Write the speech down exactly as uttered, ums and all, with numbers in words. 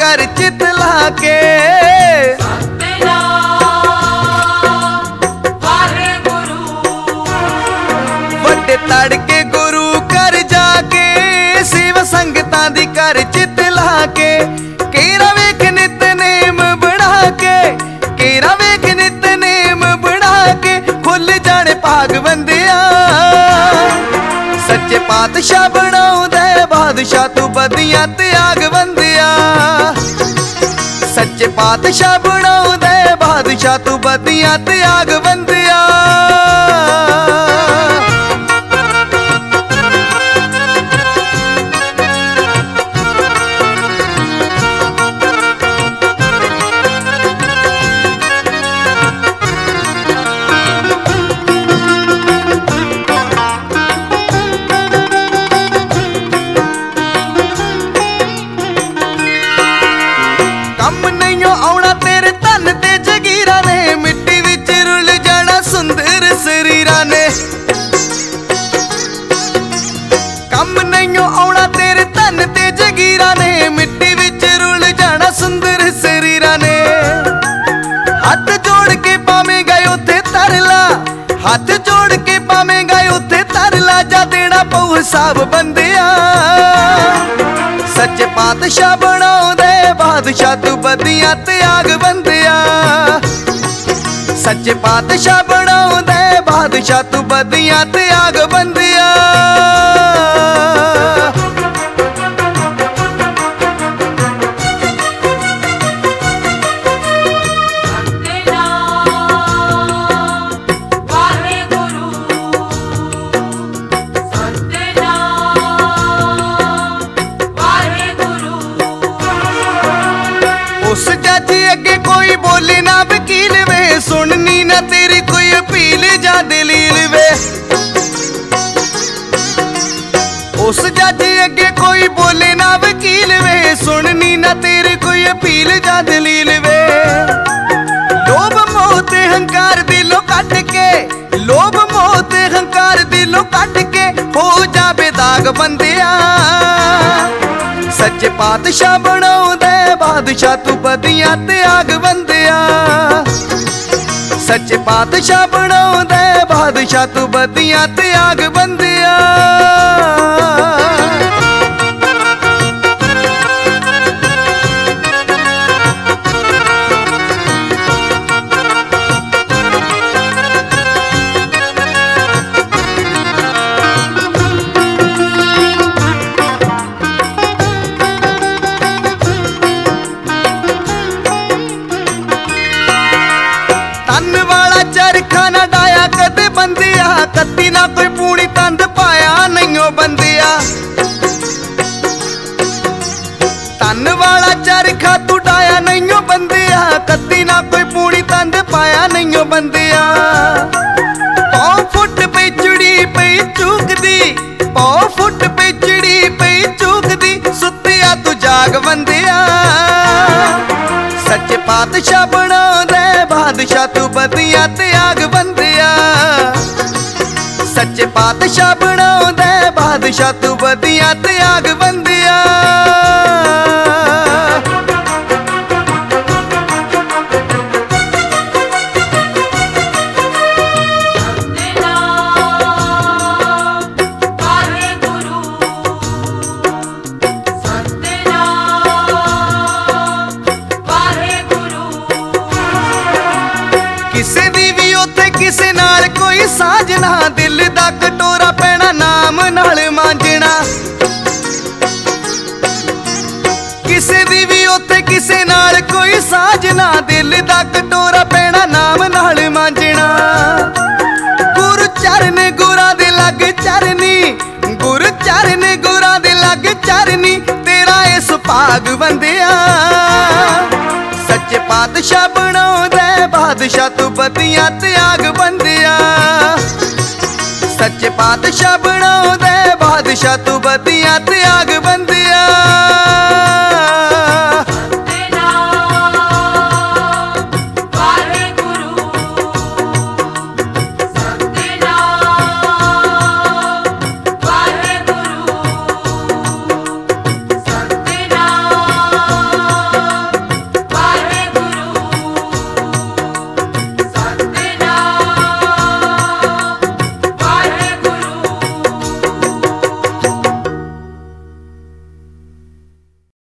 कर चित लाके। वड्डे तड़के गुरु कर जाके सेवा संगतां दी कर चित लाके। केरा वेख नितनेम बना के, केरा वेख नितनेम बना के खुल जाने भाग बंदिया। सच्चे पातशाह बनाउंदा बादशाह तू बदियां त्याग बंदिया। सच्चे पातशाह बनाउंदा बादशाह तू बदियां त्याग बंदिया। कम नहीं आउणा तेरे धन ते जगीरा ने, मिट्टी विच रुल जाना सुंदर शरीरा ने। हाथ जोड़ के पावेंगा उथे तरला, हाथ जोड़ के पावेंगा उथे तरला, जा देना पऊ हिसाब बंदिया। सच्चे पातशाह बनाउंदे बादशाह तू बदियां त्याग बंदिया। सच्चे पातशाह बनाउंदे बादशाह तू बदियां त्याग बंदिया। उस जज अगे कोई बोले ना वकील वे, सुननी ना तेरी कोई अपील जा दलील वे। उस जज अगे कोई बोले ना वकील वे, सुननी ना तेरी कोई अपील जा दलील वे। लोभ मोह ते हंकार दिलों कट के, लोभ मोह ते हंकार दिलों कट के हो जावे दाग बंदिया। सच्चे पातशाह बनाउंदा बादशाह तू बदियां त्याग बंदिया। सच्चे पातशाह बनाउंदा बादशाह तू बदियां त्याग बंदिया। तन वाला चरखा ना डाया कदे बंदिया, कत्ती ना कोई पूरी तंद पाया नहीं बंदिया। तन वाला चरखा तू डाया नहीं बंदिया, कत्ती ना कोई पूरी तंद पाया नहीं बंदिया। पौ फुट पे चुड़ी पे चूकदी, पौ फुट पे चिड़ी पे चूकदी, सुतिया तू जाग बंदिया। सच्चे पातशाह बनाउंदा बादशाह तू बदियां त्याग बंदिया। सच्चे पातशाह बनाउंदा बादशाह तू बदियां त्याग बंदिया। किसे दी भी उथे किसे नाल कोई साजना, दिल दा कटोरा पैना नाम नाल मांजना। किसे दी भी उथे किसे नाल कोई साजना, दिल दा कटोरा पैना नाम नाल मांजना। गुरु चरण गुरा दे लग चरनी, गुरु चरण गुरा दे लग चरनी, तेरा इस भाग बंदिया। सच्चे पातशाह बनाउंदा बादशाह तू बदियां त्याग बंदिया। सच्चे पातशाह बनाउंदा बादशाह तू बदियां